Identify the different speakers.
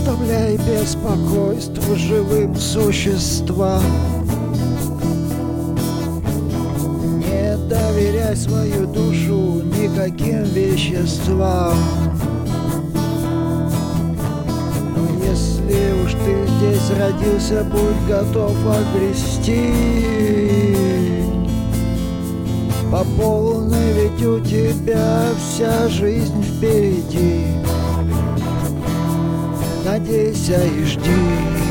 Speaker 1: доставляй беспокойство живым существам. Не доверяй свою душу никаким веществам. Но если уж ты здесь родился, будь готов огрести по полной, ведь у тебя вся жизнь впереди. Надейся и жди.